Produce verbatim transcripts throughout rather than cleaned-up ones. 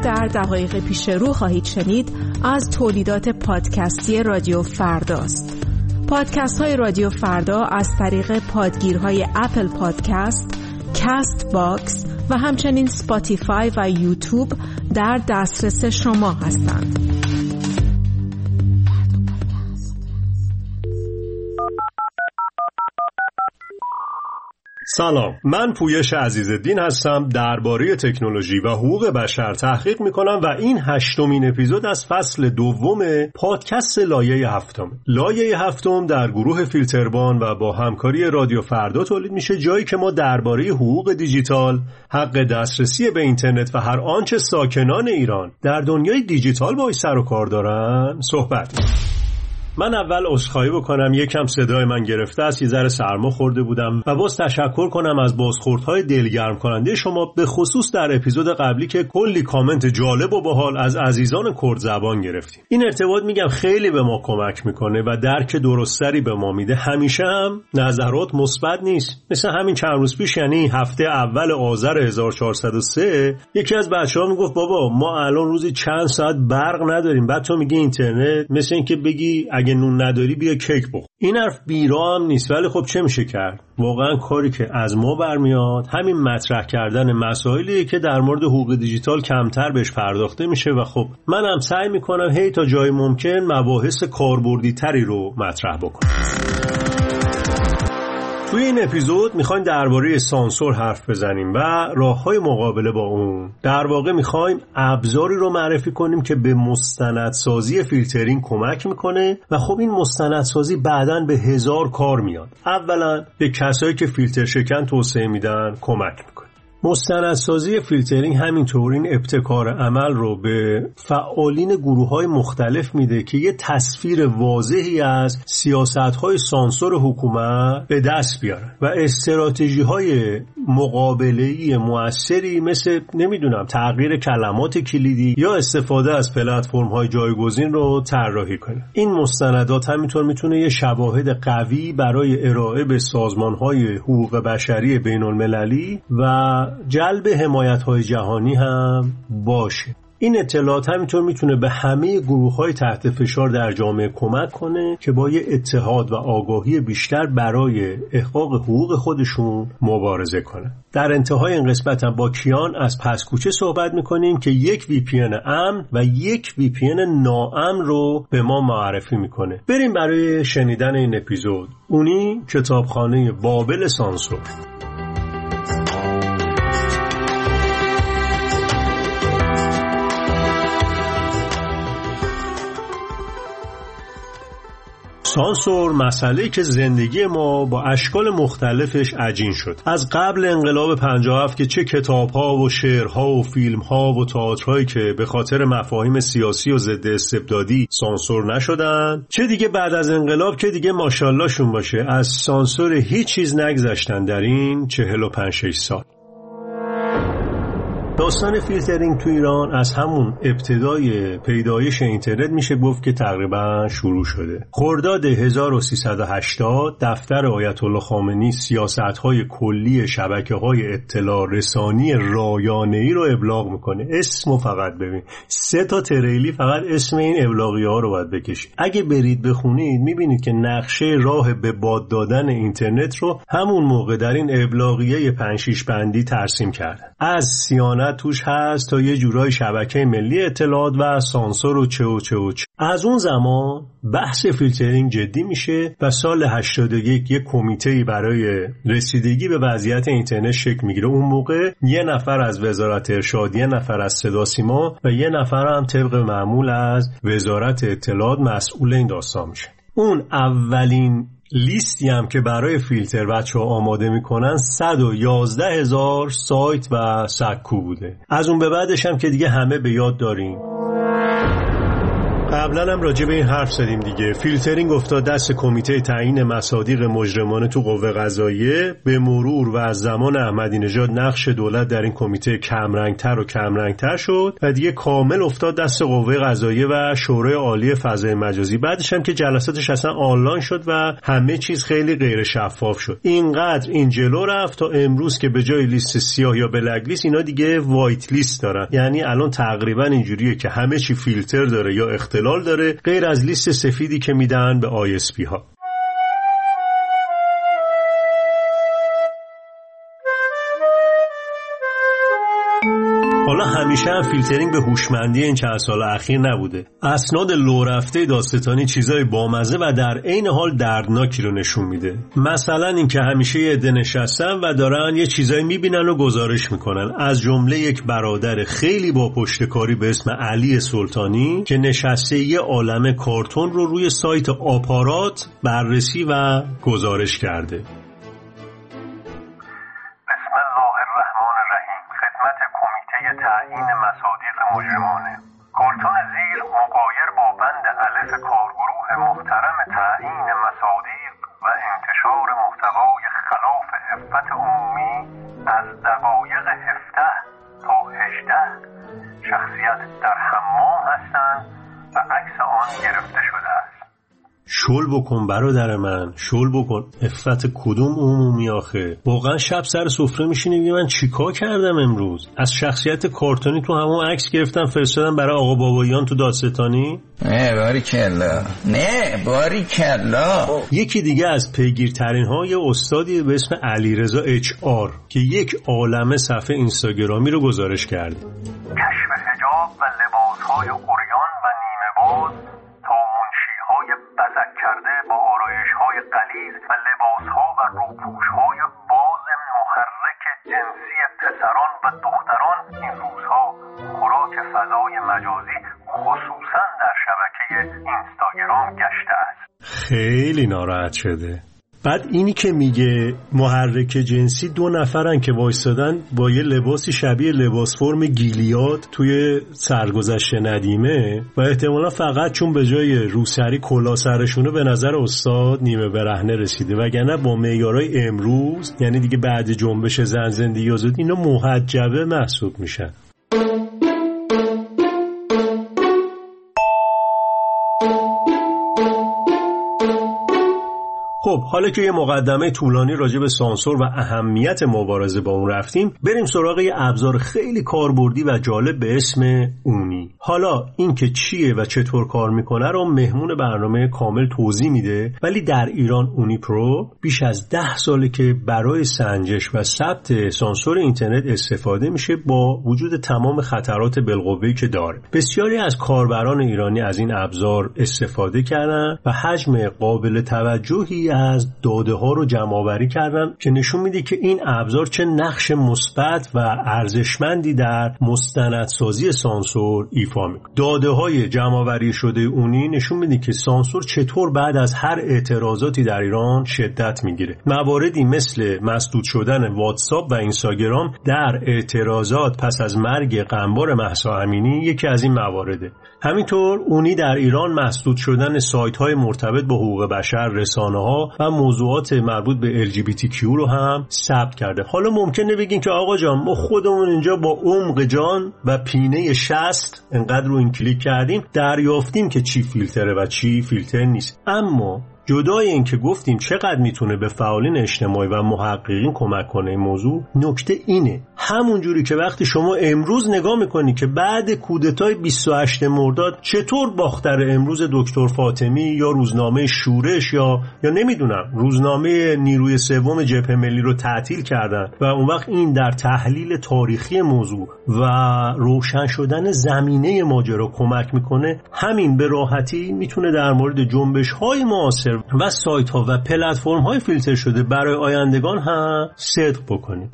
در دقایق پیش رو خواهید شنید از تولیدات پادکستی رادیو فرداست. پادکست های رادیو فردا از طریق پادگیرهای اپل پادکست، کست باکس و همچنین سپاتیفای و یوتیوب در دسترس شما هستند. سلام، من پویش عزیزالدین هستم. درباره تکنولوژی و حقوق بشر تحقیق میکنم و این هشتمین اپیزود از فصل دوم پادکست لایه هفتم. لایه هفتم در گروه فیلتربان و با همکاری رادیو فردا تولید میشه، جایی که ما درباره حقوق دیجیتال، حق دسترسی به اینترنت و هر آنچه ساکنان ایران در دنیای دیجیتال باهاش سر و کار دارن صحبت میکنیم. من اول عذرخواهی بکنم، یکم صدای من گرفته است، یه ذره سرما خورده بودم و باز تشکر کنم از بازخوردهای دلگرم کننده شما، به خصوص در اپیزود قبلی که کلی کامنت جالب و باحال از عزیزان کرد زبان گرفتیم. این ارتباط میگم خیلی به ما کمک میکنه و درک درستری به ما میده. همیشه هم نظرات مثبت نیست. مثل همین چند روز پیش، یعنی هفته اول آذر هزار و چهارصد و سه، یکی از بچه‌ها میگفت بابا ما الان روزی چند ساعت برق نداریم، بعد تو میگی اینترنت، مثل اینکه بگی اگه نون نداری بیا کیک بخور. این حرف بیرا هم نیست، ولی خب چه میشه کرد؟ واقعا کاری که از ما برمیاد همین مطرح کردن مسائلیه که در مورد حقوق دیجیتال کمتر بهش پرداخته میشه و خب منم سعی میکنم هی تا جای ممکن مباحث کاربردی تری رو مطرح بکنم. توی این اپیزود میخوایم درباره سانسور حرف بزنیم و راههای مقابله با اون. در واقع میخوایم ابزاری رو معرفی کنیم که به مستندسازی فیلترینگ کمک میکنه و خب این مستندسازی بعداً به هزار کار میاد. اولا به کسایی که فیلتر شکن توسعه میدن کمک میکنه. مستندسازی فیلترینگ همینطور این ابتکار عمل رو به فعالین گروه‌های مختلف میده که یه تصویر واضحی از سیاست‌های سانسور حکومت به دست بیارن و استراتژی‌های مقابله‌ای موثری مثل نمیدونم تغییر کلمات کلیدی یا استفاده از پلتفرم‌های جایگزین رو طراحی کنه. این مستندات همینطور میتونه یه شواهد قوی برای ارائه به سازمان‌های حقوق بشری بین‌المللی و جلب حمایت‌های جهانی هم باشه. این اطلاعات همینطور میتونه به همه گروه‌های تحت فشار در جامعه کمک کنه که با یه اتحاد و آگاهی بیشتر برای احقاق حقوق خودشون مبارزه کنن. در انتهای این قسمت هم با کیان از پسکوچه صحبت میکنیم که یک وی پی ان امن و یک وی پی ان ناامن رو به ما معرفی میکنه. بریم برای شنیدن این اپیزود. اونی کتابخانه بابل سانسور. سانسور مسئله‌ای که زندگی ما با اشکال مختلفش عجین شد. از قبل انقلاب پنجاه و هفت که چه کتاب‌ها و شعرها و فیلم‌ها و تئاترهایی که به خاطر مفاهیم سیاسی و ضد استبدادی سانسور نشدن، چه دیگه بعد از انقلاب که دیگه ماشاءالله شون باشه از سانسور هیچ چیز نگذشتن در این چهل و پنج شش سال. داستان فیلترینگ تو ایران از همون ابتدای پیدایش اینترنت میشه گفت که تقریبا شروع شده. خرداد هزار و سیصد و هشتاد دفتر آیت الله خامنه‌ای سیاست‌های کلی شبکه‌های اطلاع رسانی رایانه‌ای رو ابلاغ میکنه. اسمو فقط ببین، سه تا تریلی فقط اسم این ابلاغیه‌ها رو باید بکشید. اگه برید بخونید میبینید که نقشه راه به باد دادن اینترنت رو همون موقع در این ابلاغیه پنج شش بندی ترسیم کردن. از سیانت توش هست تا یه جورای شبکه ملی اطلاعات و سانسور و چه و چه و چه. از اون زمان بحث فیلترینگ جدی میشه و سال هشتاد و یک یک کمیته‌ای برای رسیدگی به وضعیت اینترنت شکل میگیره. اون موقع یه نفر از وزارت ارشاد، یه نفر از صدا سیما و یه نفر هم طبق معمول از وزارت اطلاعات مسئول این داستان میشه. اون اولین لیستی هم که برای فیلتر بچه ها آماده میکنن صد و یازده هزار سایت و سکو بوده. از اون به بعدش هم که دیگه همه به یاد داریم. قبلا هم راجع به این حرف زدیم دیگه. فیلترینگ افتاد دست کمیته تعیین مصادیق مجرمانه تو قوه قضاییه. به مرور و از زمان احمدی نژاد نقش دولت در این کمیته کمرنگتر و کمرنگتر شد و دیگه کامل افتاد دست قوه قضاییه و شورای عالی فضای مجازی. بعدش هم که جلساتش اصلا آنلاین شد و همه چیز خیلی غیر شفاف شد. اینقدر این جلو رفت تا امروز که به جای لیست سیاه یا بلک لیست اینا دیگه وایت لیست دارن. یعنی الان تقریبا اینجوریه که همه چی فیلتر داره یا اختلال داره، غیر از لیست سفیدی که میدن به آی اس پی ها. حالا همیشه هم فیلترینگ به هوشمندی این چند سال اخیر نبوده. اسناد لو رفته دادستانی چیزای بامزه و در عین حال دردناکی رو نشون میده. مثلا اینکه همیشه یه عده نشستن و دارن یه چیزایی میبینن و گزارش میکنن. از جمله یک برادر خیلی با پشتکاری به اسم علی سلطانی که نشسته یه عالمه کارتون رو روی سایت آپارات بررسی و گزارش کرده. تعیین مصادیق مجرمانه. کارتون زیر مغایر با بند الف کارگروه محترم تعیین مصادیق و انتشار محتوای خلاف عفت عمومی از دقایق هفده تا هجده شخصیت در حمام هستند و عکس آن گرفته شده است. شل بکن برادر من، شل بکن. عفت کدوم عمومی آخه؟ واقعا شب سر سفره میشینی میگی من چیکار کردم امروز؟ از شخصیت کارتونی تو همون عکس گرفتم فرستادم برای آقا بابایان تو دادستانی؟ نه باری کلا، نه باری کلا. یکی دیگه از پیگیرترین های استادی به اسم علیرضا اچ آر که یک عالمه صفحه اینستاگرامی رو گزارش کرده. کشف حجاب و لباس‌های عریان و نیمه باز تا منشی‌های بزک کرده با آرایش‌های غلیظ و لباس‌ها و روپوش‌های باز محرک جنسی پسران و دختران این روزها خوراک فضای مجازی خصوصاً در شبکه اینستاگرام گشته است. خیلی ناراحت شده. بعد اینی که میگه محرک جنسی دو نفرن که وایستادن با یه لباسی شبیه لباس فرم گیلیاد توی سرگذشت ندیمه و احتمالا فقط چون به جای روسری کلا سرشونه به نظر استاد نیمه برهنه رسیده، وگرنه با معیارهای امروز یعنی دیگه بعد جنبش زن زندگی آزادی اینا محجبه محسوب میشن. خب حالا که یه مقدمه طولانی راجع به سانسور و اهمیت مبارزه با اون رفتیم، بریم سراغ یه ابزار خیلی کاربردی و جالب به اسم اونی. حالا این که چیه و چطور کار میکنه رو مهمون برنامه کامل توضیح میده، ولی در ایران اونی پرو بیش از ده ساله که برای سنجش و ثبت سانسور اینترنت استفاده میشه با وجود تمام خطرات بالقوه‌ای که داره. بسیاری از کاربران ایرانی از این ابزار استفاده کردن و حجم قابل توجهی از داده ها رو جمع آوری کردن که نشون میده که این ابزار چه نقش مثبت و ارزشمندی در مستندسازی سانسور ایفا میکنه. داده های جمع آوری شده اونی نشون میده که سانسور چطور بعد از هر اعتراضاتی در ایران شدت میگیره. مواردی مثل مسدود شدن واتساپ و اینستاگرام در اعتراضات پس از مرگ قنبار مهسا امینی یکی از این موارده. همینطور اونی در ایران مسدود شدن سایت های مرتبط با حقوق بشر، رسانه ها و موضوعات مربوط به ال جی بی تی کیو رو هم ثبت کرده. حالا ممکنه بگین که آقا جان ما خودمون اینجا با عمق جان و پینه شست انقدر رو این کلیک کردیم دریافتیم که چی فیلتره و چی فیلتر نیست. اما جدای این که گفتیم چقدر میتونه به فعالین اجتماعی و محققین کمک کنه این موضوع، نکته اینه همون جوری که وقتی شما امروز نگاه میکنی که بعد کودتای بیست و هشتم مرداد چطور باختر امروز دکتر فاطمی یا روزنامه شورش یا یا نمیدونم روزنامه نیروی سوم جبهه ملی رو تعطیل کردن و اون وقت این در تحلیل تاریخی موضوع و روشن شدن زمینه ماجرا کمک میکنه، همین به راحتی میتونه در مورد جنبش‌های معاصر و سایت ها و پلتفرم های فیلتر شده برای آیندگان هم صدق بکنیم.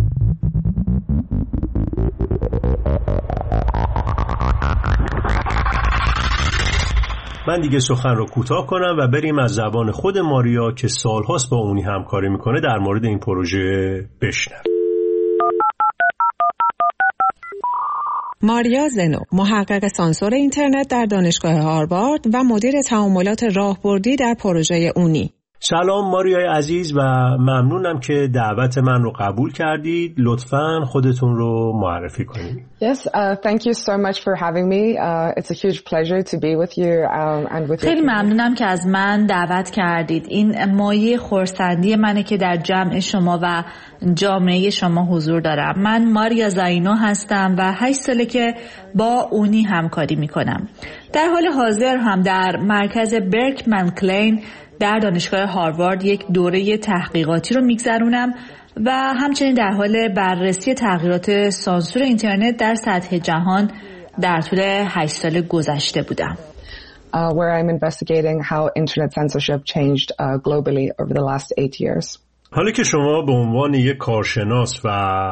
من دیگه سخن رو کوتاه کنم و بریم از زبان خود ماریا که سالهاست با اونی همکاری میکنه در مورد این پروژه بشنویم. ماریا زنو، محقق سانسور اینترنت در دانشگاه هاروارد و مدیر تعاملات راهبردی در پروژه اونی. سلام ماریای عزیز و ممنونم که دعوت من رو قبول کردید. لطفاً خودتون رو معرفی کنید. Yes, uh, thank you so much for having me. Uh, it's a huge pleasure to be with you um, and with خیلی ممنونم که از من دعوت کردید. این مایه خرسندی منه که در جمع شما و جامعه شما حضور دارم. من ماریا زاینو هستم و هشت ساله که با اونی همکاری میکنم. در حال حاضر هم در مرکز برکمن کلین در دانشگاه هاروارد یک دوره تحقیقاتی رو میگذرونم و همچنین در حال بررسی تغییرات سانسور اینترنت در سطح جهان در طول هشت سال گذشته بودم. Uh, where I'm investigating how internet censorship changed uh, globally over the last eight years. حالا که شما به عنوان یک کارشناس و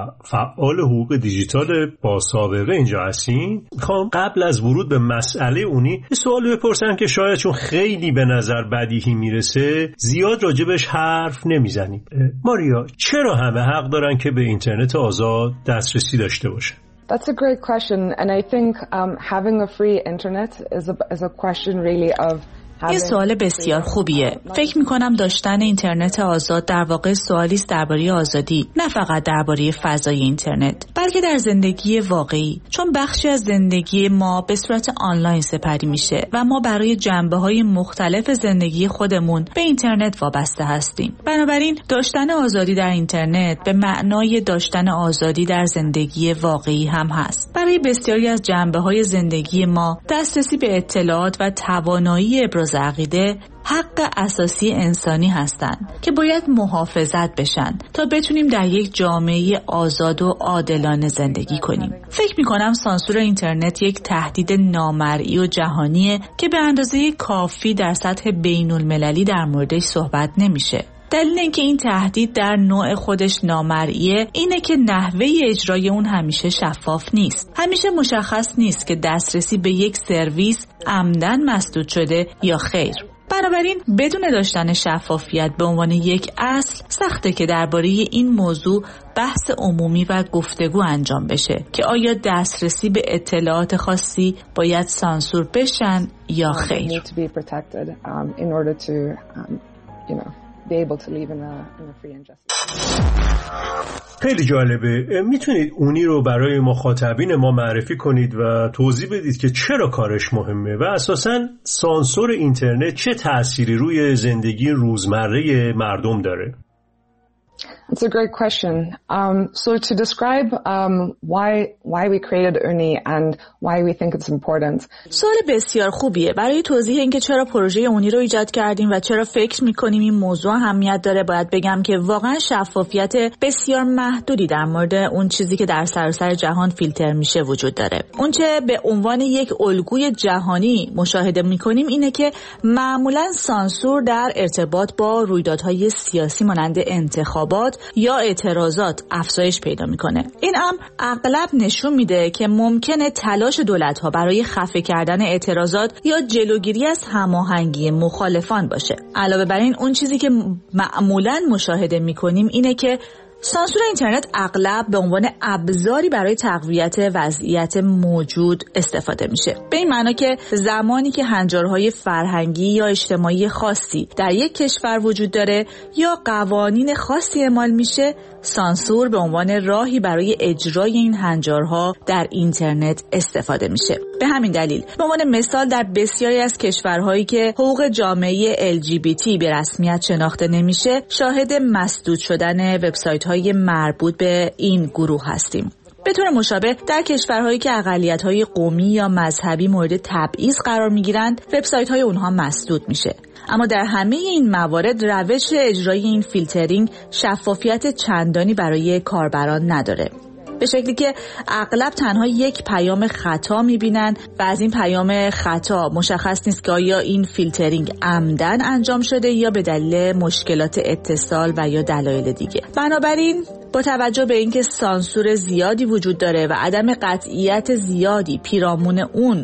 فعال حقوق دیجیتال با سابقه اینجا هستین، میخوام قبل از ورود به مسئله اونی یه سوال بپرسم که شاید چون خیلی به نظر بدیهی میرسه زیاد راجبش حرف نمیزنید. ماریا، چرا همه حق دارن که به اینترنت آزاد دسترسی داشته باشن؟ That's a great question and I think um, having a free internet is a, is a question really of این سوال بسیار خوبیه. فکر میکنم داشتن اینترنت آزاد در واقع سوالی است درباره آزادی، نه فقط درباره فضای اینترنت، بلکه در زندگی واقعی، چون بخشی از زندگی ما به صورت آنلاین سپری میشه و ما برای جنبه‌های مختلف زندگی خودمون به اینترنت وابسته هستیم. بنابراین داشتن آزادی در اینترنت به معنای داشتن آزادی در زندگی واقعی هم هست. برای بسیاری از جنبه‌های زندگی ما دسترسی به اطلاعات و توانایی ابراز عقیده حق اساسی انسانی هستند که باید محافظت بشن تا بتونیم در یک جامعه آزاد و عادلانه زندگی کنیم. فکر می‌کنم سانسور اینترنت یک تهدید نامرئی و جهانیه که به اندازه کافی در سطح بین‌المللی در موردش صحبت نمیشه. دلیل اینکه این تهدید در نوع خودش نامرئیه اینه که نحوه اجرای اون همیشه شفاف نیست. همیشه مشخص نیست که دسترسی به یک سرویس عمدن مسدود شده یا خیر. بنابراین بدون داشتن شفافیت به عنوان یک اصل سخته که درباره این موضوع بحث عمومی و گفتگو انجام بشه که آیا دسترسی به اطلاعات خاصی باید سانسور بشن یا خیر. be able to live in a, in a free and just. خیلی جالبه. میتونید اونی رو برای مخاطبین ما معرفی کنید و توضیح بدید که چرا کارش مهمه و اساساً سانسور اینترنت چه تأثیری روی زندگی روزمره مردم داره؟ It's a great question. Um, so to describe um, why why we created Uni and why we think it's important. سوال بسیار خوبیه. برای توضیح اینکه چرا پروژه اونی رو ایجاد کردیم و چرا فکر می‌کنیم این موضوع اهمیت داره، باید بگم که واقعا شفافیت بسیار محدودی در مورد اون چیزی که در سراسر جهان فیلتر میشه وجود داره. اون چه به عنوان یک الگوی جهانی مشاهده می‌کنیم اینه که معمولاً سانسور در ارتباط با رویدادهای سیاسی مانند انتخابات یا اعتراضات افزایش پیدا میکنه. این امر اغلب نشون میده که ممکنه تلاش دولت‌ها برای خفه کردن اعتراضات یا جلوگیری از هماهنگی مخالفان باشه. علاوه بر این، اون چیزی که معمولاً مشاهده میکنیم اینه که سانسور اینترنت اغلب به عنوان ابزاری برای تقویت وضعیت موجود استفاده میشه. به این معنی که زمانی که هنجارهای فرهنگی یا اجتماعی خاصی در یک کشور وجود داره یا قوانین خاصی اعمال میشه، سانسور به عنوان راهی برای اجرای این هنجارها در اینترنت استفاده میشه. به همین دلیل به عنوان مثال در بسیاری از کشورهایی که حقوق جامعه ال جی بی تی به رسمیت شناخته نمیشه، شاهد مسدود شدن وبسایت‌های مربوط به این گروه هستیم. به طور مشابه در کشورهایی که اقلیت‌های قومی یا مذهبی مورد تبعیض قرار می‌گیرند، وبسایت‌های اونها مسدود میشه. اما در همه این موارد روش اجرای این فیلترینگ شفافیت چندانی برای کاربران نداره، به شکلی که اغلب تنها یک پیام خطا می‌بینن و از این پیام خطا مشخص نیست که آیا این فیلترینگ عمدن انجام شده یا به دلیل مشکلات اتصال و یا دلایل دیگه. بنابراین با توجه به اینکه سانسور زیادی وجود داره و عدم قطعیت زیادی پیرامون اون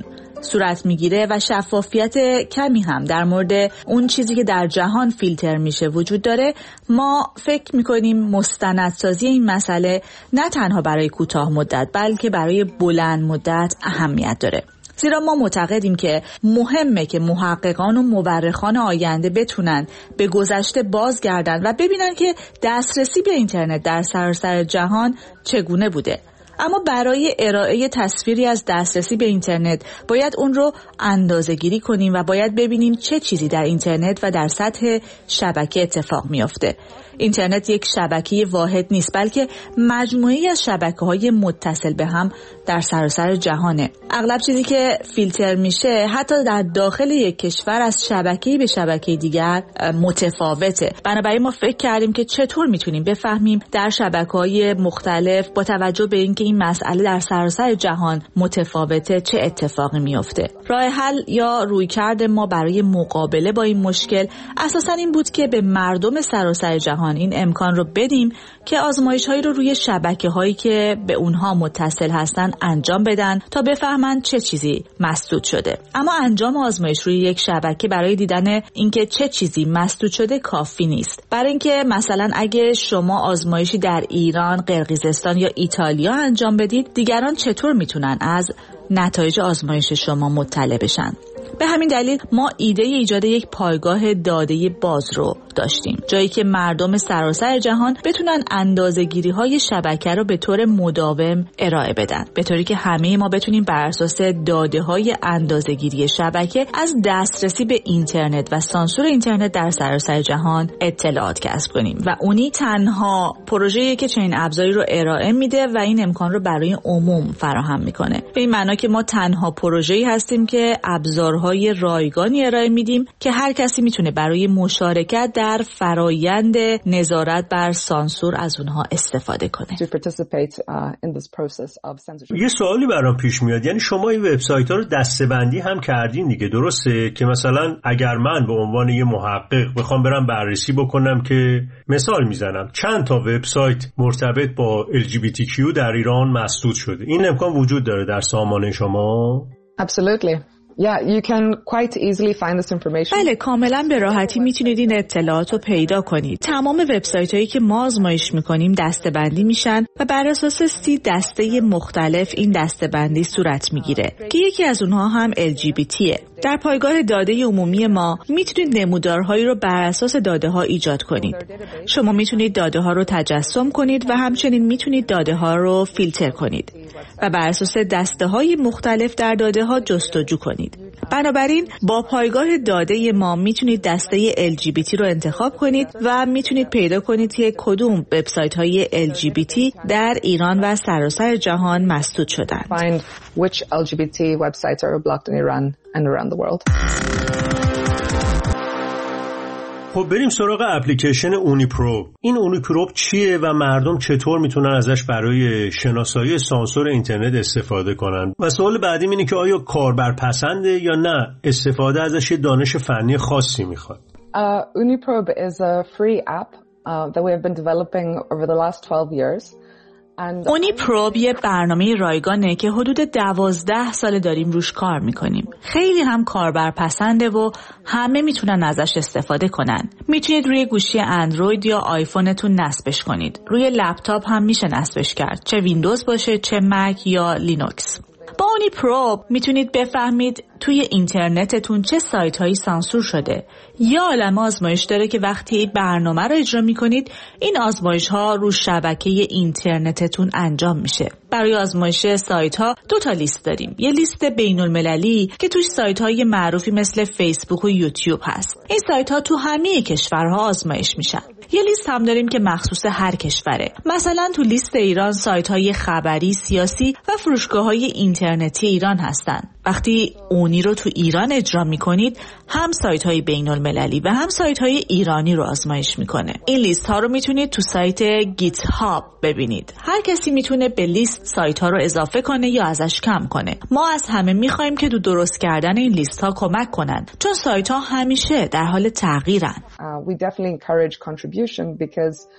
صورت میگیره و شفافیت کمی هم در مورد اون چیزی که در جهان فیلتر میشه وجود داره، ما فکر میکنیم مستندسازی این مسئله نه تنها برای کوتاه مدت بلکه برای بلند مدت اهمیت داره. زیرا ما معتقدیم که مهمه که محققان و مورخان آینده بتونن به گذشته بازگردن و ببینن که دسترسی به اینترنت در سراسر جهان چگونه بوده. اما برای ارائه تصویری از دسترسی به اینترنت باید اون رو اندازه‌گیری کنیم و باید ببینیم چه چیزی در اینترنت و در سطح شبکه اتفاق میفته. اینترنت یک شبکه واحد نیست بلکه مجموعه‌ای از شبکه‌های متصل به هم در سراسر جهانه. اغلب چیزی که فیلتر میشه حتی در داخل یک کشور از شبکه‌ای به شبکه دیگر متفاوته. بنابراین ما فکر کردیم که چطور میتونیم بفهمیم در شبکه‌های مختلف با توجه به اینکه این مسئله در سراسر جهان متفاوته چه اتفاقی میفته. راه حل یا رویکرد ما برای مقابله با این مشکل اساساً این بود که به مردم سراسر جهان این امکان رو بدیم که آزمایش‌هایی رو روی شبکه‌هایی که به اونها متصل هستن انجام بدن تا بفهمن چه چیزی مسدود شده. اما انجام آزمایش روی یک شبکه برای دیدن اینکه چه چیزی مسدود شده کافی نیست. برای اینکه مثلا اگه شما آزمایشی در ایران، قرقیزستان یا ایتالیا انجام بدید، دیگران چطور میتونن از نتایج آزمایش شما مطلع بشن؟ به همین دلیل ما ایده ایجاد یک پایگاه داده باز رو داشتیم، جایی که مردم سراسر جهان بتونن اندازه‌گیری‌های شبکه رو به طور مداوم ارائه بدن، به طوری که همه ما بتونیم بر اساس داده‌های اندازه‌گیری شبکه از دسترسی به اینترنت و سانسور اینترنت در سراسر جهان اطلاعات کسب کنیم. و اونی تنها پروژه‌ای که چنین ابزاری رو ارائه میده و این امکان رو برای عموم فراهم میکنه. به این معنی که ما تنها پروژه‌ای هستیم که ابزارهای رایگانی ارائه میدیم که هر کسی میتونه برای مشارکت در فرایند نظارت بر سانسور از اونها استفاده کنه. یه سوالی برام پیش میاد، یعنی شما این وبسایت‌ها رو دسته‌بندی هم کردین دیگه، درسته؟ که مثلا اگر من به عنوان یه محقق بخوام برم بررسی بکنم که مثال میزنم چند تا وبسایت مرتبط با ال جی بی تی کیو در ایران مسدود شده، این امکان وجود داره در سامانه شما؟ Absolutely. Yeah, you can quite easily find this information. بله، کاملا به راحتی میتونید این اطلاعات رو پیدا کنید. تمام وبسایت هایی که ما آزمایش میکنیم دسته‌بندی میشن و بر اساس سی دسته مختلف این دسته‌بندی صورت میگیره که یکی از اونها هم ال جی بی تیه. در پایگاه داده عمومی ما میتونید نمودارهایی رو بر اساس داده ها ایجاد کنید. شما میتونید داده ها رو تجسم کنید و همچنین میتونید داده ها رو فیلتر کنید و بر اساس دسته های مختلف در داده ها جستجو کنید. بنابراین با پایگاه داده ما میتونید دسته ال جی بی تی رو انتخاب کنید و میتونید پیدا کنید که کدوم وبسایت های ال جی بی تی در ایران و سراسر جهان مسدود شدند. Find which ال جی بی تی websites are blocked in Iran and around the world. خب بریم سراغ اپلیکیشن اونیپروب. این اونیپروب چیه و مردم چطور میتونن ازش برای شناسایی سانسور اینترنت استفاده کنن؟ و سوال بعدیم اینه که آیا کاربرپسنده یا نه استفاده ازش یه دانش فنی خاصی میخواد؟ Uh, Uniprobe is a free app uh, that we have been developing over the last twelve years. اونیپروب یه برنامه رایگانه که حدود دوازده سال داریم روش کار میکنیم. خیلی هم کاربرپسنده و همه میتونن ازش استفاده کنن. میتونید روی گوشی اندروید یا آیفونتون نصبش کنید. روی لپتاپ هم میشه نصبش کرد، چه ویندوز باشه چه مک یا لینوکس. با اونیپروب میتونید بفهمید توی اینترنتتون چه سایت هایی سانسور شده. یا عالمه آزمایش داره که وقتی برنامه رو اجرا میکنید این آزمایش ها رو شبکه اینترنتتون انجام میشه. برای آزمایش سایت ها دو تا لیست داریم. یه لیست بین المللی که توش سایت های معروفی مثل فیسبوک و یوتیوب هست. این سایت ها تو همه کشورها آزمایش میشن. یه لیست هم داریم که مخصوص هر کشوره. مثلا تو لیست ایران سایت های خبری، سیاسی و فروشگاه های اینترنتی ایران هستن. وقتی اونی رو تو ایران اجرا میکنید هم سایت های بین المللی و هم سایت های ایرانی رو آزمایش میکنه. این لیست ها رو میتونید تو سایت گیت هاب ببینید. هر کسی میتونه به لیست سایت ها رو اضافه کنه یا ازش کم کنه. ما از همه میخوایم که تو درست کردن این لیست ها کمک کنن، چون سایت ها همیشه در حال تغییرن. Uh, we definitely encourage contribution because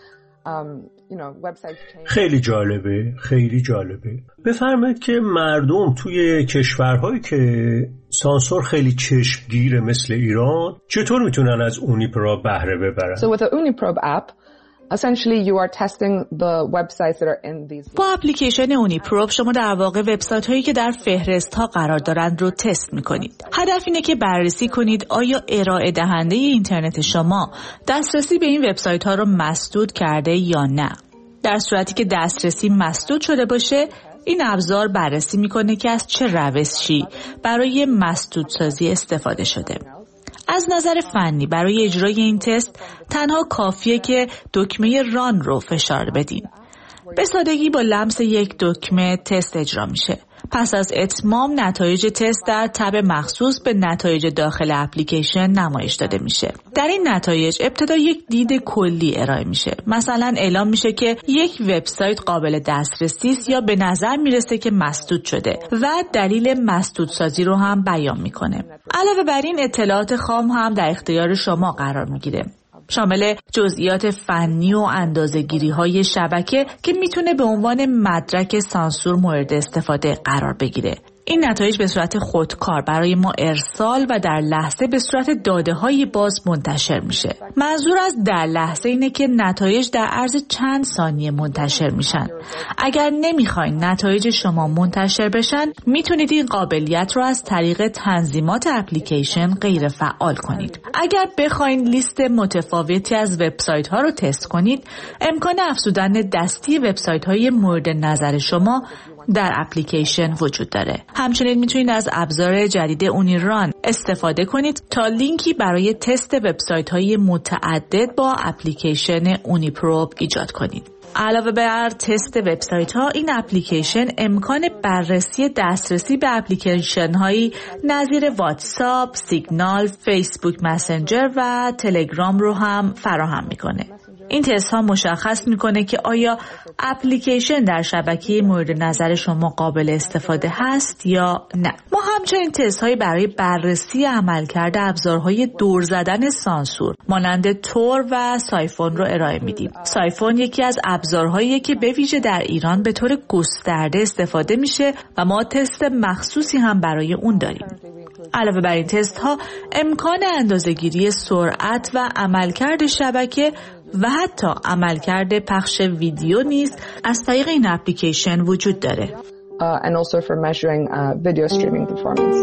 خیلی جالبه، خیلی جالبه. بفرمایید که مردم توی کشورهایی که سانسور خیلی چشمگیره مثل ایران چطور میتونن از اونیپروب بهره ببرن؟ So with the Uniprobe app, essentially you are testing the websites that are in these. با اپلیکیشن اونیپروب شما در واقع وبسایت هایی که در فهرست ها قرار دارند رو تست میکنید. هدف اینه که بررسی کنید آیا ارائه دهنده اینترنت شما دسترسی به این وبسایت ها رو مسدود کرده یا نه. در صورتی که دسترسی مسدود شده باشه، این ابزار بررسی میکنه که از چه روشی برای مسدودسازی استفاده شده. از نظر فنی برای اجرای این تست تنها کافیه که دکمه ران رو فشار بدین. به سادگی با لمس یک دکمه تست اجرا میشه. پس از اتمام نتایج تست در تب مخصوص به نتایج داخل اپلیکیشن نمایش داده میشه. در این نتایج ابتدا یک دید کلی ارائه میشه. مثلا اعلام میشه که یک وبسایت قابل دسترسی است یا به نظر میرسه که مسدود شده و دلیل مسدودسازی رو هم بیان میکنه. علاوه بر این اطلاعات خام هم در اختیار شما قرار میگیره. شامل جزئیات فنی و اندازه‌گیری‌های شبکه که میتونه به عنوان مدرک سانسور مورد استفاده قرار بگیره. این نتایج به صورت خودکار برای ما ارسال و در لحظه به صورت داده‌های باز منتشر میشه. منظور از در لحظه اینه که نتایج در عرض چند ثانیه منتشر میشن. اگر نمیخواین نتایج شما منتشر بشن، میتونید این قابلیت رو از طریق تنظیمات اپلیکیشن غیر فعال کنید. اگر بخواین لیست متفاوتی از وبسایت ها رو تست کنید، امکان افزودن دستی وبسایت های مورد نظر شما در اپلیکیشن وجود داره. همچنین میتونید از ابزار جدید اونیران استفاده کنید تا لینکی برای تست وبسایت های متعدد با اپلیکیشن اونیپروب ایجاد کنید. علاوه بر تست وبسایت ها، این اپلیکیشن امکان بررسی دسترسی به اپلیکیشن هایی نظیر واتساپ، سیگنال، فیسبوک مسنجر و تلگرام رو هم فراهم میکنه. این تست ها مشخص میکنه که آیا اپلیکیشن در شبکه مورد نظر شما قابل استفاده هست یا نه. ما همچنین تست هایی برای بررسی عملکرد ابزارهای دور زدن سانسور مانند تور و سایفون رو ارائه میدیم. سایفون یکی از ابزارهاییه که به ویژه در ایران به طور گسترده استفاده میشه و ما تست مخصوصی هم برای اون داریم. علاوه بر این تست ها امکان اندازه‌گیری سرعت و عملکرد شبکه و حتی عملکرد پخش ویدیو نیز از طریق این اپلیکیشن وجود داره. Uh, and also for measuring uh, video streaming performance.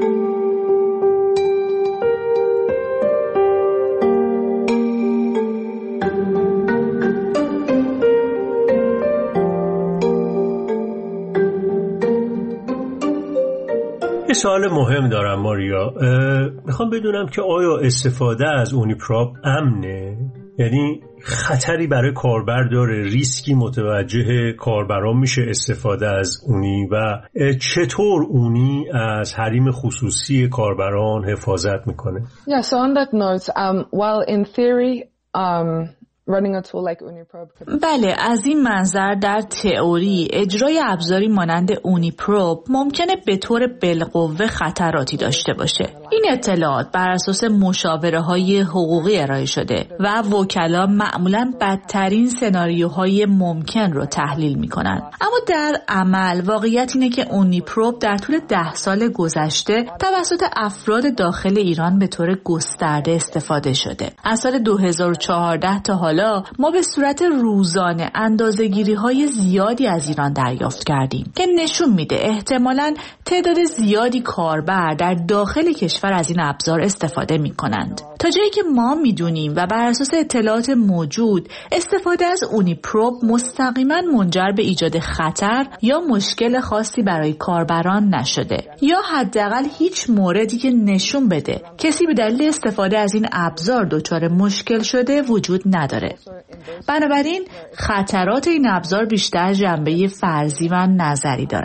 یه سوال مهم دارم ماریا. میخوام بدونم که آیا استفاده از اونیپروب امنه؟ یعنی خطری برای کاربر داره؟ ریسکی متوجه کاربران میشه استفاده از اونی و چطور اونی از حریم خصوصی کاربران حفاظت میکنه؟ Yeah, so on that note, um, while in theory, um, running a tool like Uniprobe could... بله، از این منظر در تئوری اجرای ابزاری مانند اونیپروب ممکنه به طور بالقوه خطراتی داشته باشه. این اطلاعات بر اساس مشاوره‌های حقوقی ارائه شده و وکلا معمولاً بدترین سناریوهای ممکن رو تحلیل می‌کنن. اما در عمل واقعیت اینه که اونیپروب در طول ده سال گذشته توسط افراد داخل ایران به طور گسترده استفاده شده. از سال دو هزار و چهارده تا حالا ما به صورت روزانه اندازه‌گیری‌های زیادی از ایران دریافت کردیم که نشون میده احتمالاً تعداد زیادی کاربر در داخل کشور از این ابزار استفاده می‌کنند. تا جایی که ما می‌دونیم و بر اساس اطلاعات موجود، استفاده از اونیپروب مستقیما منجر به ایجاد خطر یا مشکل خاصی برای کاربران نشده، یا حداقل هیچ موردی که نشون بده کسی به دلیل استفاده از این ابزار دچار مشکل شده وجود نداره. بنابراین خطرات این ابزار بیشتر جنبه فرضی و نظری دارن.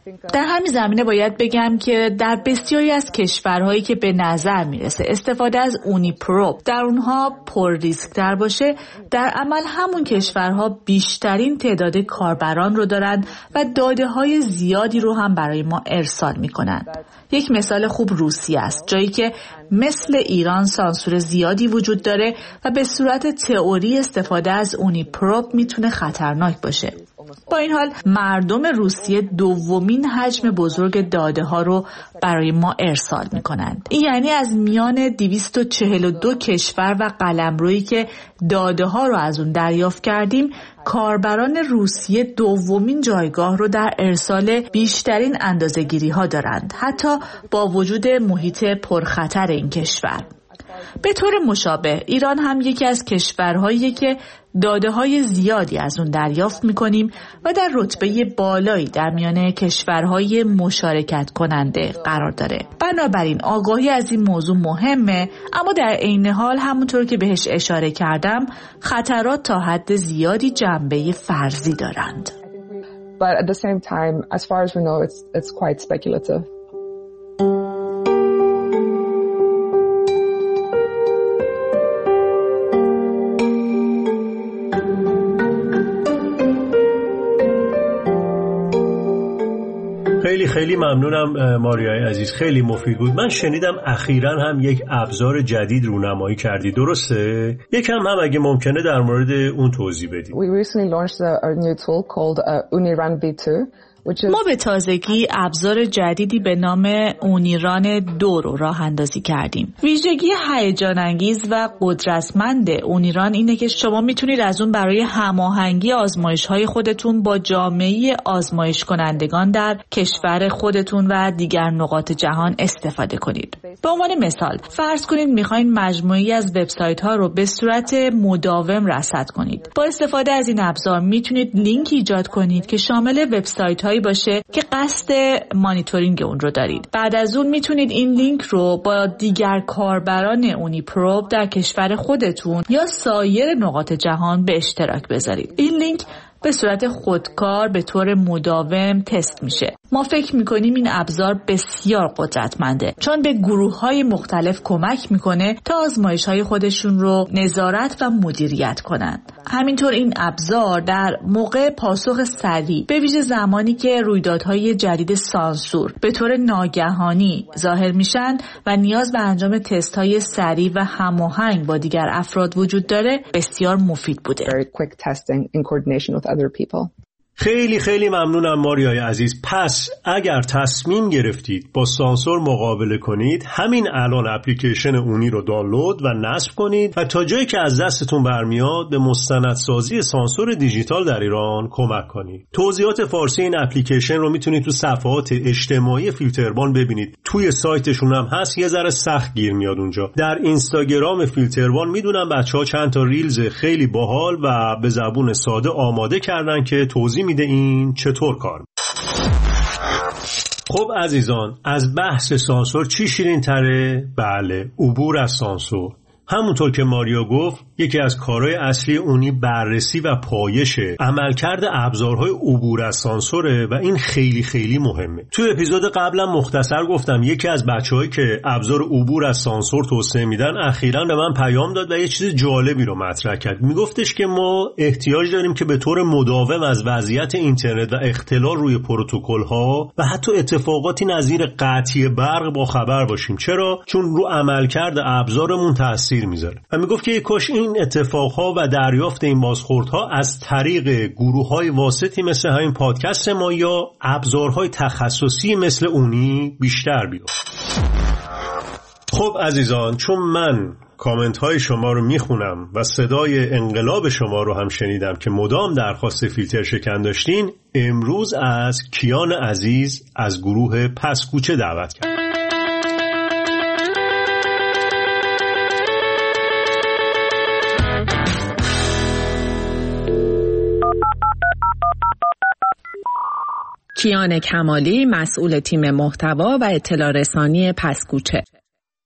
در همین زمینه باید بگم که در بسیاری از کشورهایی که به نظر میرسه استفاده از اونی پروب در اونها پر ریسک تر باشه، در عمل همون کشورها بیشترین تعداد کاربران رو دارن و داده های زیادی رو هم برای ما ارسال میکنن. یک مثال خوب روسیه است، جایی که مثل ایران سانسور زیادی وجود داره و به صورت تئوری استفاده از اونی پروب میتونه خطرناک باشه. با این حال مردم روسیه دومین حجم بزرگ داده ها رو برای ما ارسال می کنند. این یعنی از میان دویست و چهل و دو کشور و قلمرویی که داده ها رو از اون دریافت کردیم، کاربران روسیه دومین جایگاه رو در ارسال بیشترین اندازه‌گیری ها دارند، حتی با وجود محیط پرخطر این کشور. به طور مشابه ایران هم یکی از کشورهاییه که داده‌های زیادی از اون دریافت می‌کنیم و در رتبه بالایی در میان کشورهای مشارکت کننده قرار داره. بنابراین آگاهی از این موضوع مهمه، اما در عین حال همونطور که بهش اشاره کردم خطرات تا حد زیادی جنبه فرضی دارند. But at the same time, as far as we know, it's it's quite speculative. خیلی خیلی ممنونم ماریای عزیز، خیلی مفید بود. من شنیدم اخیراً هم یک ابزار جدید رونمایی کردی، درسته؟ یکم هم اگه ممکنه در مورد اون توضیح بدید. We recently launched a, a new tool called uh, Uniran V two. ما به تازگی ابزار جدیدی به نام اونیران دو رو راه اندازی کردیم. ویژگی هیجان انگیز و قدرتمند اونیران اینه که شما میتونید از اون برای هماهنگی آزمایش‌های خودتون با جامعه آزمایش کنندگان در کشور خودتون و دیگر نقاط جهان استفاده کنید. به عنوان مثال، فرض کنید میخواین مجموعه‌ای از وبسایت‌ها رو به صورت مداوم رصد کنید. با استفاده از این ابزار میتونید لینک ایجاد کنید که شامل وبسایت‌های باشه که قصد مانیتورینگ اون رو دارید. بعد از اون میتونید این لینک رو با دیگر کاربران اونی پروب در کشور خودتون یا سایر نقاط جهان به اشتراک بذارید. این لینک به صورت خودکار به طور مداوم تست میشه. ما فکر میکنیم این ابزار بسیار قدرتمنده، چون به گروه‌های مختلف کمک میکنه تا آزمایش‌های خودشون رو نظارت و مدیریت کنند. همینطور این ابزار در موقع پاسخ سریع، به ویژه زمانی که رویدادهای جدید سانسور به طور ناگهانی ظاهر میشن و نیاز به انجام تست‌های سریع و هماهنگ با دیگر افراد وجود داره، بسیار مفید بوده. خیلی خیلی ممنونم ماریای عزیز. پس اگر تصمیم گرفتید با سانسور مقابله کنید، همین الان اپلیکیشن اونی رو دانلود و نصب کنید و تا جایی که از دستتون برمیاد به مستندسازی سانسور دیجیتال در ایران کمک کنید. توضیحات فارسی این اپلیکیشن رو میتونید تو صفحات اجتماعی فیلتربان ببینید. توی سایتشون هم هست، یه ذره سخت گیر میاد اونجا. در اینستاگرام فیلتربان میدونم بچه‌ها چند تا ریلز خیلی باحال و به زبون ساده آماده کردن که توضیح میده این چطور کار. خب عزیزان، از بحث سانسور چی شیرین تره؟ بله، عبور از سانسور. همونطور که ماریا گفت، یکی از کارهای اصلی اونی بررسی و پایش عملکرد ابزارهای عبور از سانسوره و این خیلی خیلی مهمه. تو اپیزود قبلا مختصر گفتم یکی از بچه‌هایی که ابزار عبور از سانسور توسعه میدن اخیراً به من پیام داد و یه چیز جالبی رو مطرح کرد. میگفتش که ما احتیاج داریم که به طور مداوم از وضعیت اینترنت و اختلال روی پروتکل‌ها و حتی اتفاقاتی نظیر قطعی برق با خبر باشیم. چرا؟ چون رو عملکرد ابزارمون تاثیر میذاره. و میگفت که کاش این اتفاقها و دریافت این بازخوردها از طریق گروه‌های واسطی مثل همین پادکست ما یا ابزارهای تخصصی مثل اونی بیشتر بیاد. خب عزیزان، چون من کامنت های شما رو میخونم و صدای انقلاب شما رو هم شنیدم که مدام درخواست فیلتر شکن داشتین، امروز از کیان عزیز از گروه پسکوچه دعوت کردم. کیان کمالی، مسئول تیم محتوا و اطلاع رسانی پسکوچه.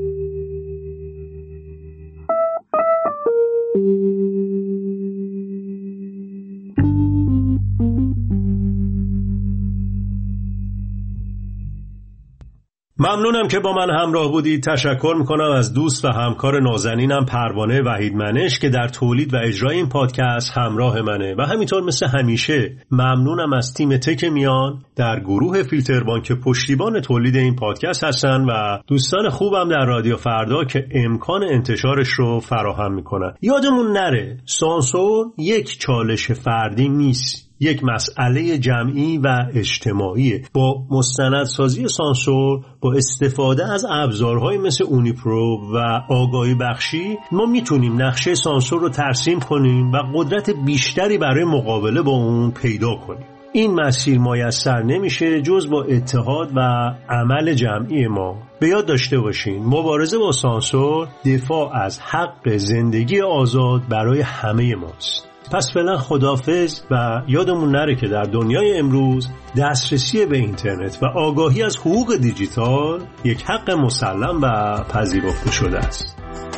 ممنونم که با من همراه بودید. تشکر میکنم از دوست و همکار نازنینم پروانه وحیدمنش که در تولید و اجرای این پادکست همراه منه و همینطور مثل همیشه ممنونم از تیم تک میان در گروه فیلتربان که پشتیبان تولید این پادکست هستن و دوستان خوبم در رادیو فردا که امکان انتشارش رو فراهم میکنن. یادمون نره سانسور یک چالش فردی نیست، یک مسئله جمعی و اجتماعیه. با مستندسازی سانسور، با استفاده از ابزارهای مثل اونیپرو و آگاهی بخشی، ما میتونیم نقشه سانسور رو ترسیم کنیم و قدرت بیشتری برای مقابله با اون پیدا کنیم. این مسیر میسر نمیشه جز با اتحاد و عمل جمعی ما. به یاد داشته باشین مبارزه با سانسور دفاع از حق زندگی آزاد برای همه ماست. پس فعلا خداحافظ و یادمون نره که در دنیای امروز دسترسی به اینترنت و آگاهی از حقوق دیجیتال یک حق مسلم و پذیرفته شده است.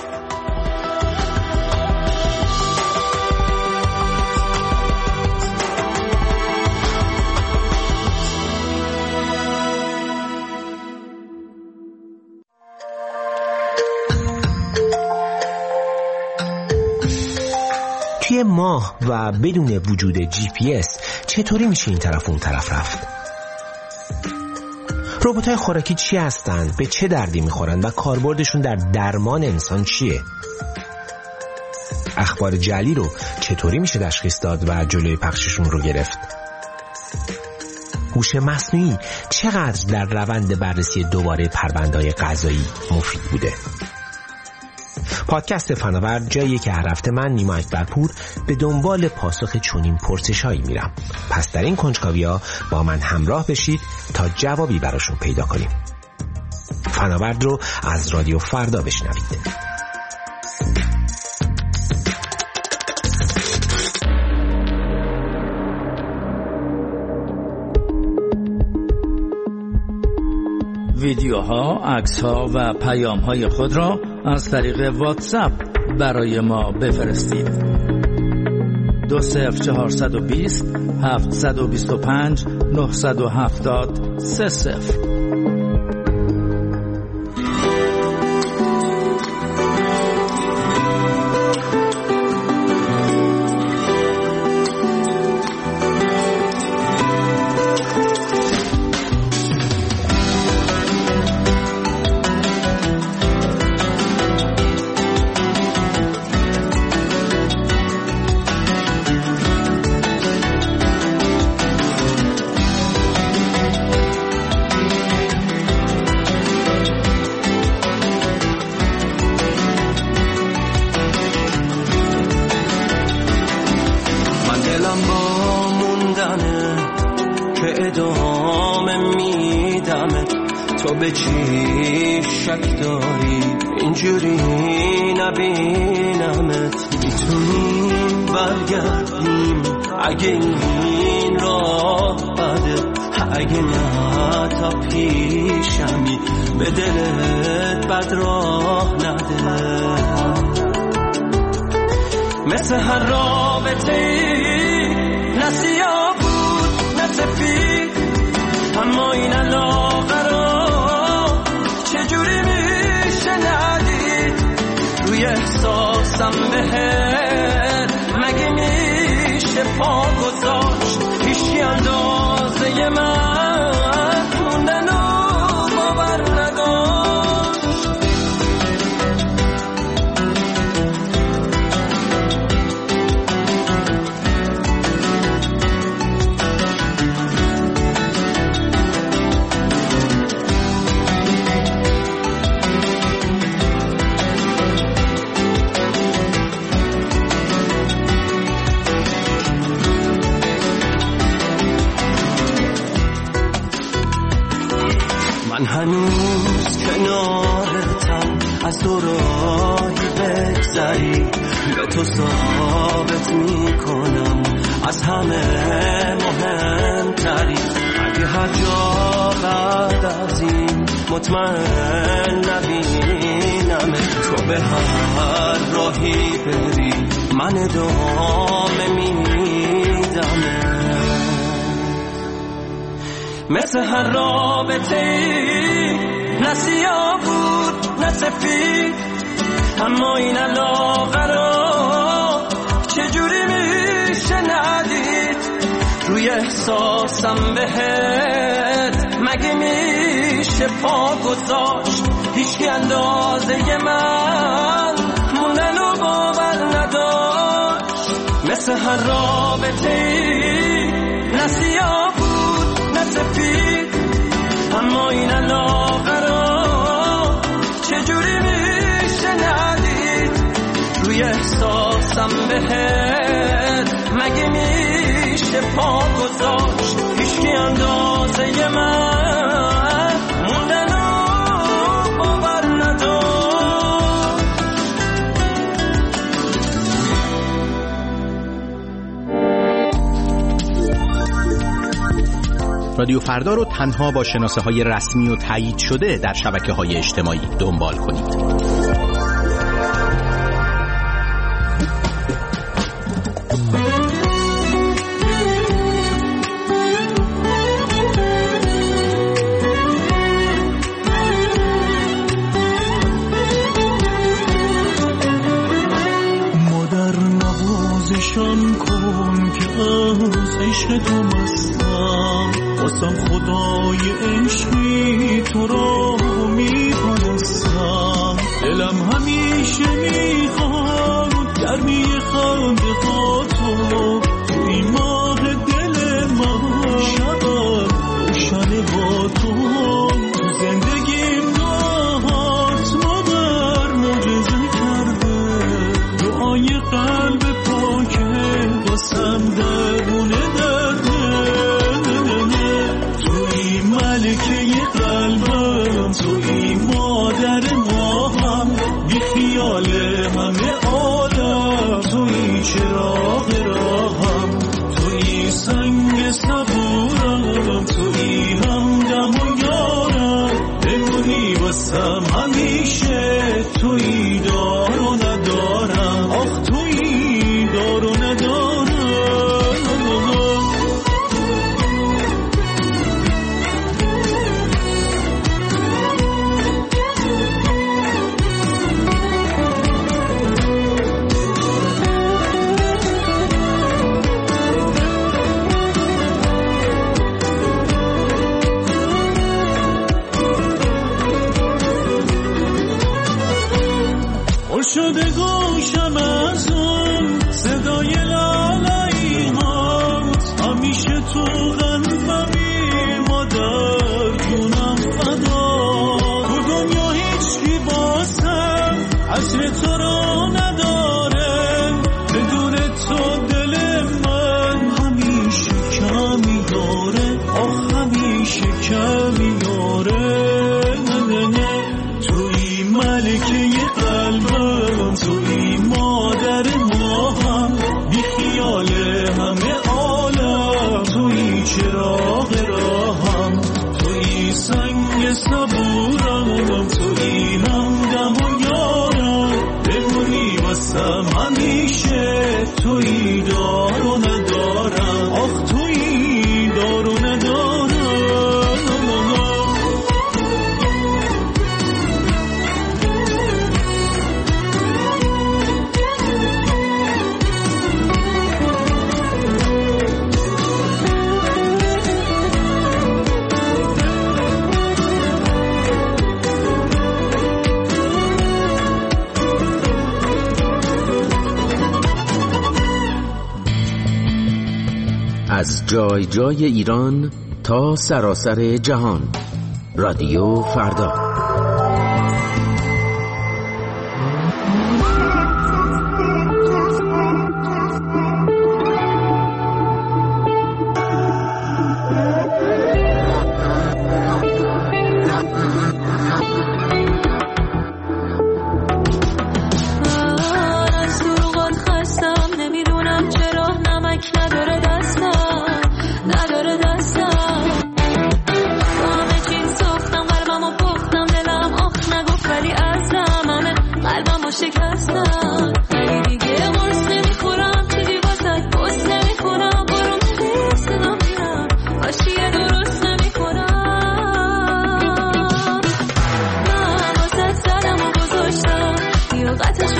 توی ماه و بدون وجود جی پی اس چطوری میشه این طرف اون طرف رفت؟ ربات‌های خوراکی چی هستند؟ به چه دردی میخورن و کاربردشون در درمان انسان چیه؟ اخبار جعلی رو چطوری میشه تشخیص داد و جلوی پخششون رو گرفت؟ هوش مصنوعی چقدر در روند بررسی دوباره پرونده‌های قضایی مفید بوده؟ پادکست فناور جاییه که هر هفته من نیما اکبرپور به دنبال پاسخ چنین پرسش‌هایی میرم. پس در این کنجکاوی‌ها با من همراه بشید تا جوابی براشون پیدا کنیم. فناورد رو از رادیو فردا بشنوید. ویدیوها، عکس‌ها و پیام‌های خود را از طریق واتساپ برای ما بفرستید. دو صفر چهارصد و بیست هفتصد و بیست و پنج نهصد و هفتاد سه صفر. تو به چی شک داری اینجوری نبینمت؟ میتونیم برگردیم اگه این راه بده، اگه نه تا پیشمی به دلت بد راه نده. مثل هر رابطه ای نه سیاه بود نه سفید، اما این علاقه رو چجوری میشه ندید؟ روی احساسم بهت مگه میشه پا گذاشت؟ هیچی اندازه من موندن و باور نداشت. من هنوز کنارتم، از تو راهی بگذری به تو ثابت میکنم از همه مهمتری. اگه هر جا بعد از این مطمئن نبینم، تو به هر راهی بری من ادامه میدم. مثل هر رابطه ای نه سیاه بود نه سفید، اما این علاقه چجوری میشه ندید؟ روی احساسم بهت مگه میشه پا گذاشت؟ هیچکی اندازه من موندن و باور نداشت. مثل هر رابطه ای نه سیاه بود نه سفید، اما این علاقه را چجوری میشه ندید؟ روی احساسم بهت مگه میشه پا گذاشت؟ هیچکی اندازه من موندن و باور نداشت. رادیو فردا رو تنها با شناسه های رسمی و تایید شده در شبکه های اجتماعی دنبال کنید. نوازشان کن که از عشق تو مستم، واسم خدای عشقی تو را میپرستم. دلم همیشه میخواد گرمی خنده ها تو، تو این ماه دل من شبم روشن با تو. تو زندگیم دعات مادر معجزه کرده، دعای قلب واسم درونه درده. توی ملکه قلبم، توی مادر ماهم، بی خیال همه عالم، توی چراغ راهم، توی سنگ صبورم، توی همدم و یارم. بمونی واسم همیشه، توی دار و ندارم. آخ توی دار و ندارم. شده گوشم از اون صدای لالایی هات، همیشه تو قلبمی مادر جونم فدا. تو دنیا هیچکی باسم عصر تو رو نداره، بدون تو دل من همیشه کمی داره. آخ همیشه کمی داره. توی ملکه قلبم، توی مادر ماهم، بی خیال همه عالم، توی چراغ راهم، توی سنگ صبورم، توی همدم و یارم. بمونی واسم همیشه، توی دار و ندارم. آخ توی دار و ندارم. از جای جای ایران تا سراسر جهان، رادیو فردا.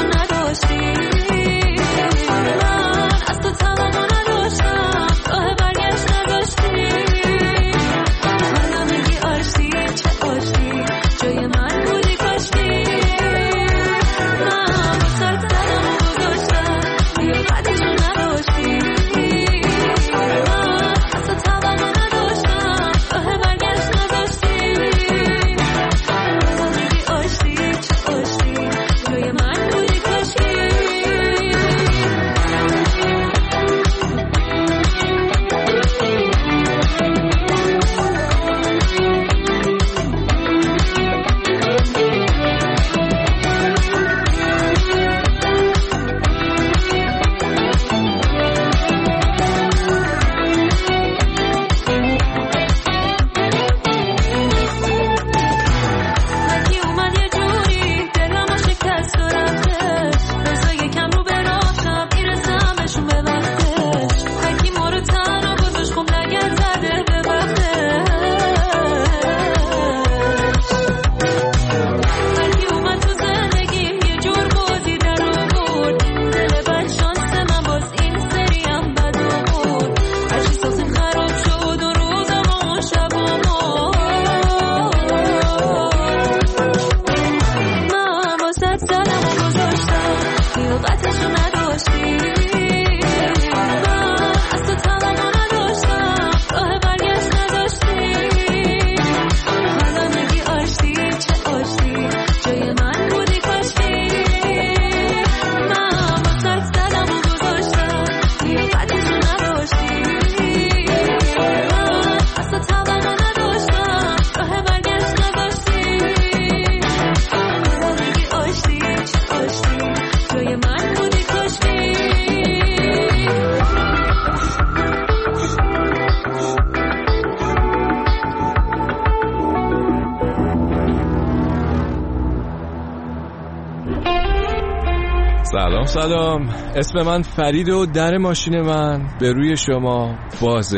سلام سلام، اسم من فرید و در ماشین من به روی شما بازه.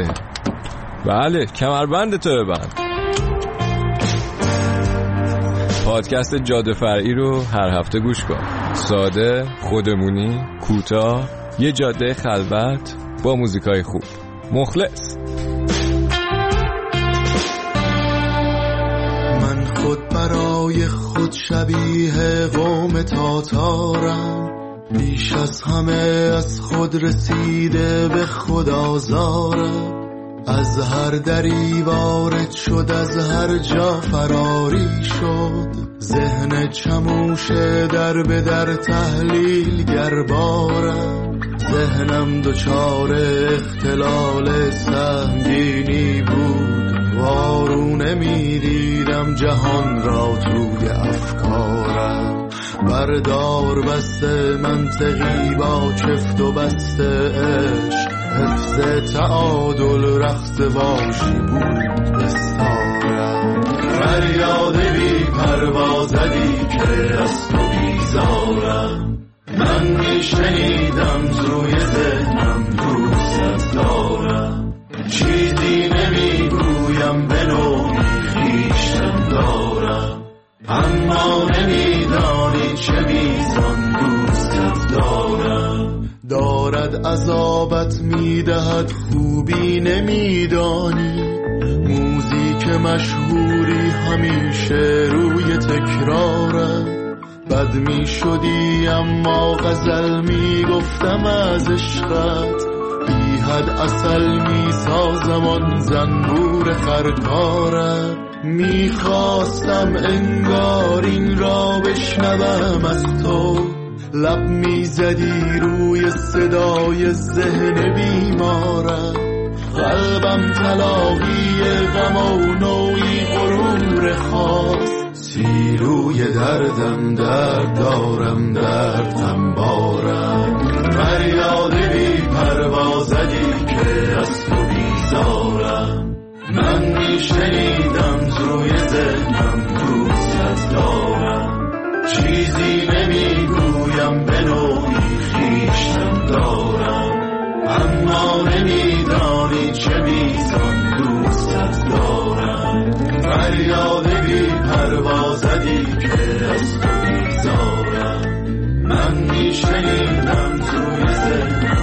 بله، کمربند تو ببند. پادکست جاده فرعی رو هر هفته گوش کن. ساده، خودمونی، کوتاه، یه جاده خلوت با موزیکای خوب. مخلص. من خود برای خود شبیه قوم تاتارم، بیش از همه از خود رسیده به خود آزارم. از هر دری وارد شد، از هر جا فراری شد، ذهن چموش در به در تحلیل گربارم. ذهنم دچار اختلال سنگینی بود، وارونه می دیدم جهان را توی افکارم. بردار بسته منطقی با چفت و بسته عشق، حفظ تعادل رقص واشی بود دستارم. فریاد بی پروازدی که از تو بیزارم، من میشنیدم روی ذهنم دوست دارم. چیزی نمیگویم به نوعی خویشتن دارم، اما نمیدانی چه میزان دوستت دارم. دارد عذابت میدهد خوبی نمیدانی، موزیک مشهوری همیشه روی تکرارم. بد می شدی اما غزل می گفتم از عشقت، بی حد عسل می سازم آن زنبور خرکارم. می خواستم انگار این را بشنوم از تو، لب می زدی روی صدای ذهن بیمارم. قلبم تلاقی غم و نوعی غرور خاص، سیروی دردم درد دارم دردم بارم. فریاد بی پروازدی که از تو بیزارم، من میشنیدم روی ذهنم دوستت دارم. چیزی نمیگویم به نوعی خویشتن دارم، اما نمیدانی چه میزان دوستت دارم. فریاد بی پروازدی که از تو بیزارم، من چیزی شنیدم توی ذهنم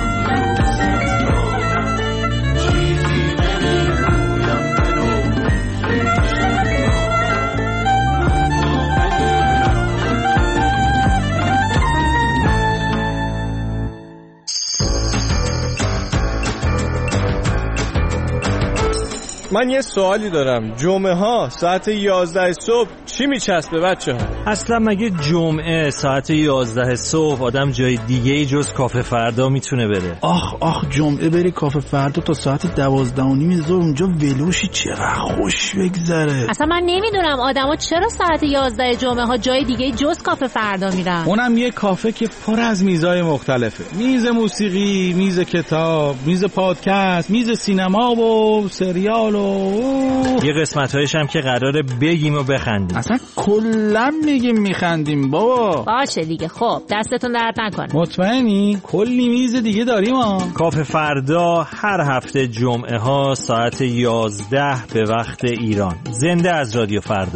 من یه سوالی دارم. جمعه ها ساعت یازده صبح چی میچسبه بچه ها؟ اصلا مگه جمعه ساعت یازده صبح آدم جای دیگه ای جز کافه فردا میتونه بره؟ آخ آخ جمعه بری کافه فردا تا ساعت دوازده و نیم ظهر اونجا ولوشی چقدر خوش بگذره. اصلا من نمیدونم آدما چرا ساعت یازده جمعه ها جای دیگه جز کافه فردا میرن. اونم یه کافه که پر از میزای مختلفه. میز موسیقی، میز کتاب، میز پادکست، میز سینما و سریال و یه قسمت‌هایش هم که قراره بگیم و بخندیم. اصلا کلا میگیم میخندیم بابا. باشه دیگه. خب دستتون درد نکنه. مطمئنی؟ کلی میز دیگه داریم ها. کافه فردا هر هفته جمعه ها ساعت یازده به وقت ایران. زنده از رادیو فردا.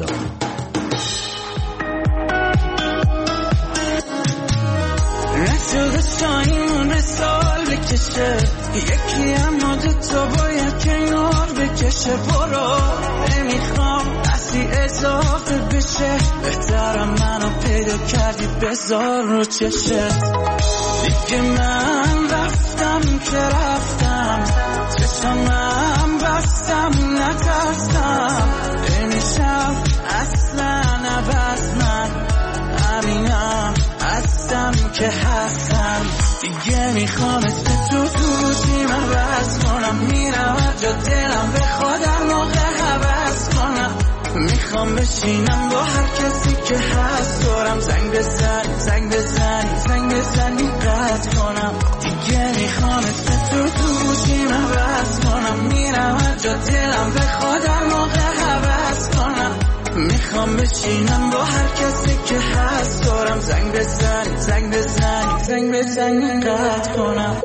یکی اما دو تا باید کنار بکشه. برو نمیخوام اصلی اضافه بشه. بهترم منو پیدا کردی بذار رو چشت. دیگه من رفتم که رفتم چشمم بستم نترسم. نمیشم اصلا عوض من همینم هستم که هستم. دیگه میخوام اسم تو تو روزیم عوض کنم. میرم هر جا دلم به خودم موقع حوض کنم. میخوام بشینم با هر کسی که هست دارم. زنگ بزنی زنگ بزنی زنگ بزنی قطع کنم. دیگه میخوام اسم تو تو روزیم عوض کنم. میرم هر جا دلم به خودم موقع حوض کنم. میخوام بشینم با هر کسی که هست دارم. زنگ بزنی زنگ بزنی زنگ بزنی قطع کنم.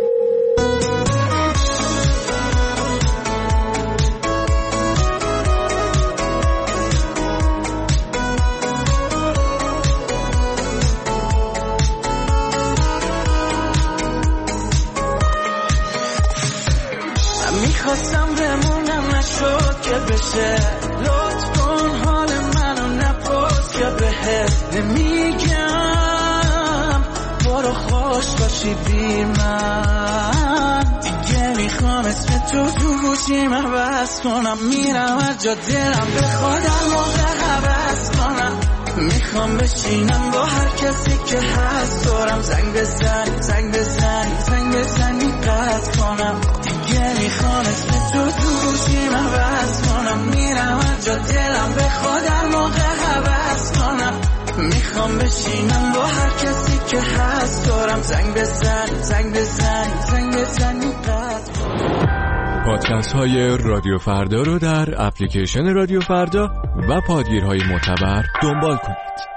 من میخواستم بمونم نشد که بشه. لطف کن حال منو نپرس که بهت نمیگم. برو خوش باشی بی من. دیگه میخوام اسم تو تو گوشیم عوض کنم. میرم هر جا دلم به خودم موقع حوض کنم. میخوام بشینم با هر کسی که هست دارم. زنگ بزنی زنگ بزنی زنگ بزنی قطع کنم. دیگه میخوام اسم تو تو گوشیم عوض کنم. میرم هر جا دلم به خودم موقع حوض کنم. میخوام بشینم با هر کسی که هست دارم. زنگ بزنی زنگ بزنی زنگ بزنی قطع کنم. پادکست های رادیو فردا رو در اپلیکیشن رادیو فردا و پادگیرهای معتبر دنبال کنید.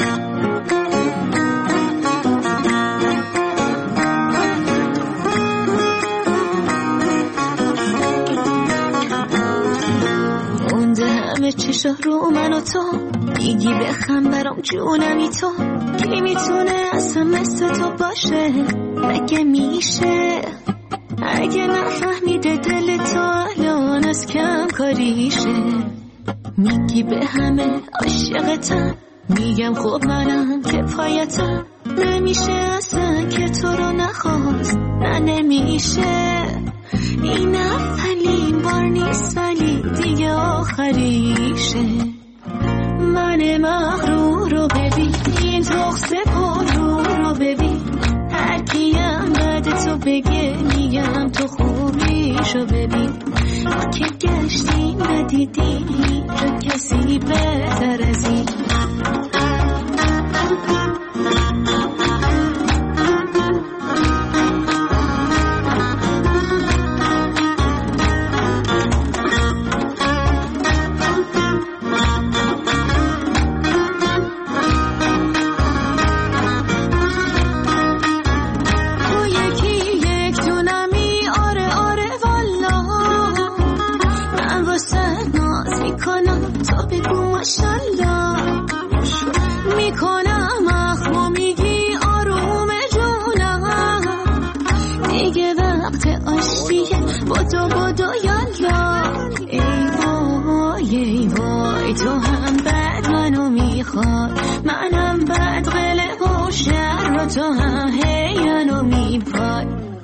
چشا رو من و تو میگی بخم برام جونمی تو. کی میتونه اصلا مثل تو باشه؟ مگه میشه؟ اگه نفهمیده دل تو الان از کم کاریشه. میگی به همه عاشقتم. میگم خب منم که پایتم. نمیشه اصلا که تو رو نخواست. نه نمیشه. این اولین بار نیست ولی دیگه آخریشه. من مغرور رو ببین. این تخص پرو رو ببین. هر کیم بعد تو بگه میگم تو خوبیشو ببین. که گشتیم ندیدیم تو کسی بهتر از این. میکنم بدو بدو یالا. ای وای ای وای تو هم بد منو میخوای، منم بد قلق و شر و تو هم هی منو میپای.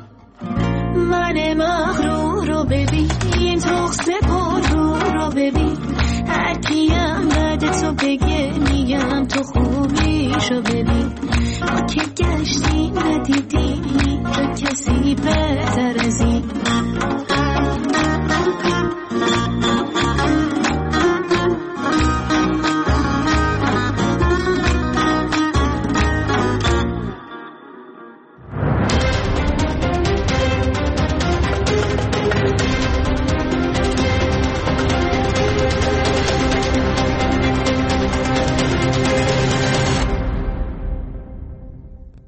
من مغرور رو ببین، این تخص پر رو رو ببین، هر کیم بده تو بگه میگم تو خوبیشو ببین. ما که گشتیم ندیدیم